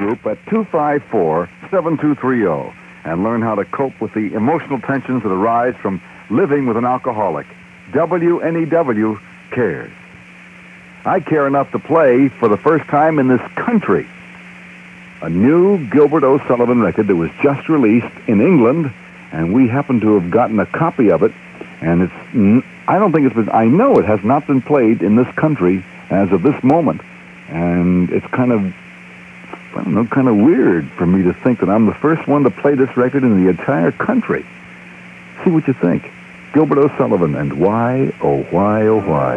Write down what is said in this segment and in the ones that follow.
Group at 254-7230 and learn how to cope with the emotional tensions that arise from living with an alcoholic. WNEW cares. I care enough to play for the first time in this country a new Gilbert O'Sullivan record that was just released in England, and we happen to have gotten a copy of it, and I know it has not been played in this country as of this moment, and it's kind of weird for me to think that I'm the first one to play this record in the entire country. See what you think. Gilbert O'Sullivan and Why, Oh Why, Oh Why.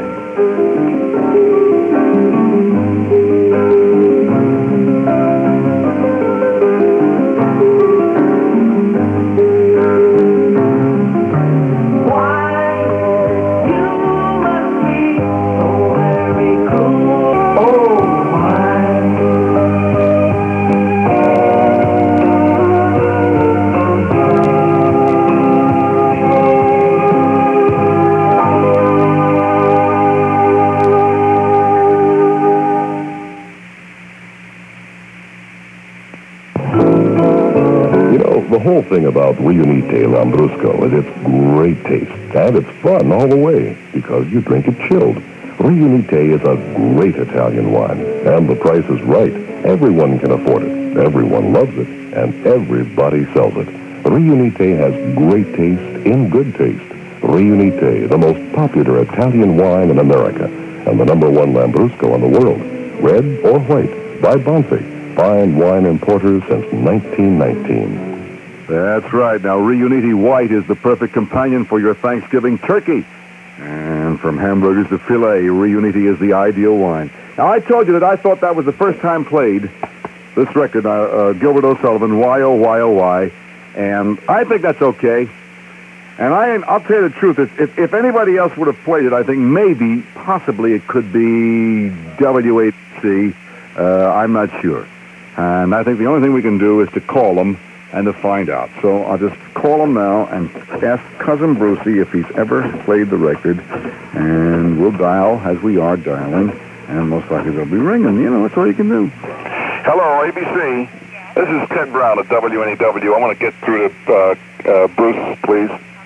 The whole thing about Riunite Lambrusco is its great taste, and it's fun all the way, because you drink it chilled. Riunite is a great Italian wine, and the price is right. Everyone can afford it, everyone loves it, and everybody sells it. Riunite has great taste in good taste. Riunite, the most popular Italian wine in America, and the #1 Lambrusco in the world. Red or white, by Bonfi, fine wine importers since 1919. That's right. Now, Riunite White is the perfect companion for your Thanksgiving turkey. And from hamburgers to filet, Riunite is the ideal wine. Now, I told you that I thought that was the first time played, this record, Gilbert O'Sullivan, Why, Oh, Why, Oh, Why. And I think that's okay. And I'll tell you the truth. If anybody else would have played it, I think maybe, possibly, it could be WHC. I'm not sure. And I think the only thing we can do is to call them and to find out. So I'll just call him now and ask Cousin Brucey if he's ever played the record. And we'll dial as we are dialing. And most likely they'll be ringing. You know, that's all you can do. Hello, ABC. This is Ted Brown at WNEW. I want to get through to Bruce, please.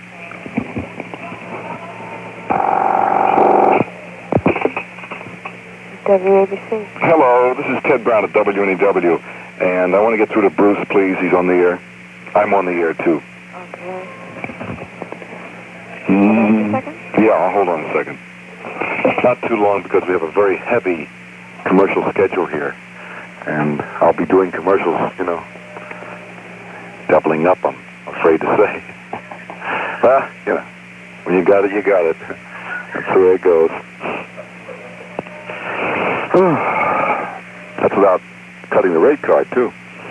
WABC. Hello, this is Ted Brown at WNEW. And I want to get through to Bruce, please. He's on the air. I'm on the air, too. Okay. Hold on a second? Yeah, I'll hold on a second. Not too long, because we have a very heavy commercial schedule here. And I'll be doing commercials, doubling up, I'm afraid to say. Well, when you got it, you got it. That's the way it goes. That's without cutting the rate card, too.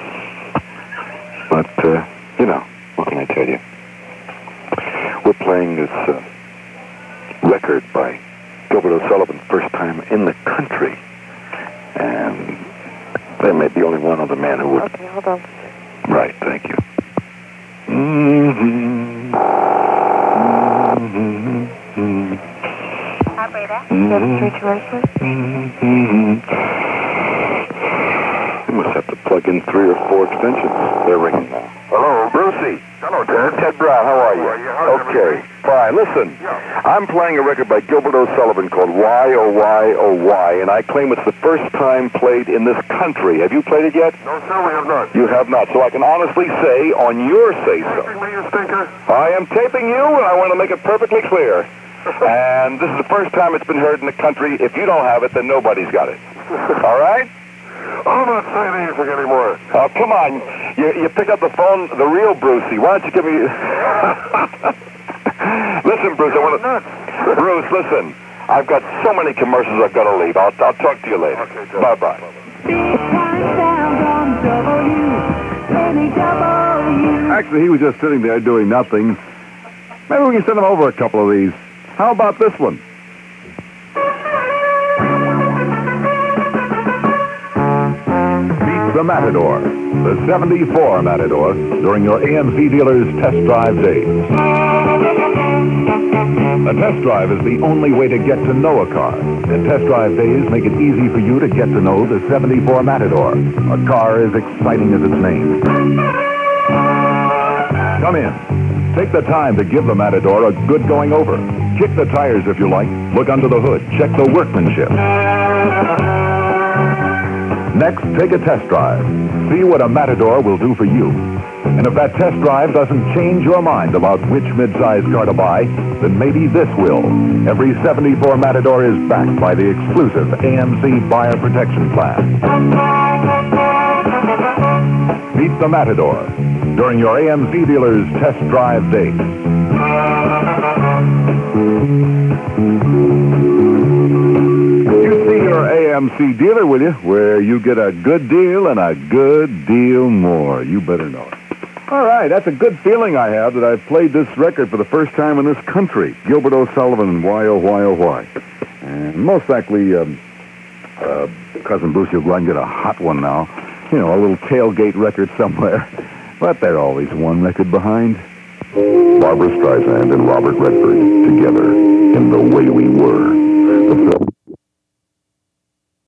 But, what can I tell you? We're playing this record by Gilbert O'Sullivan, first time in the country. And there may be only one other man who would... Okay, hold on. Right, thank you. Operator, 732 You must have to plug in 3 or 4 extensions. They're ringing now. Hello, Brucey. Hello, Ted. Ted Brown, how are you? How's Okay, everything? fine. Listen, Yeah. I'm playing a record by Gilbert O'Sullivan called Why, Oh, Why, Oh, Why, and I claim it's the first time played in this country. Have you played it yet? No, sir, we have not. You have not, so I can honestly say, on your say-so, Taping me, you stinker? I am taping you, and I want to make it perfectly clear. And this is the first time it's been heard in the country. If you don't have it, then nobody's got it. All right? I'm not saying anything anymore. Oh, come on. You pick up the phone, the real Brucey. Why don't you give me... Listen, Bruce, I want to... Bruce, listen. I've got so many commercials I've got to leave. I'll talk to you later. Okay, Joe. Bye-bye. Actually, he was just sitting there doing nothing. Maybe we can send him over a couple of these. How about this one? Beat the Matador, the 74 Matador, during your AMC dealer's test drive days. A test drive is the only way to get to know a car. And test drive days make it easy for you to get to know the 74 Matador, a car as exciting as its name. Come in. Take the time to give the Matador a good going over. Kick the tires if you like. Look under the hood. Check the workmanship. Next, take a test drive. See what a Matador will do for you. And if that test drive doesn't change your mind about which midsize car to buy, then maybe this will. Every 74 Matador is backed by the exclusive AMC Buyer Protection Plan. Meet the Matador during your AMC dealer's test drive days. You see your AMC dealer, will you? Where you get a good deal and a good deal more. You better know it. All right, that's a good feeling I have that I've played this record for the first time in this country. Gilbert O'Sullivan and Why, Oh, Why, Oh, Why. And most likely, Cousin Bruce, you'll go and get a hot one now. You know, a little tailgate record somewhere. But they're always one record behind. Barbra Streisand and Robert Redford together in The Way We Were.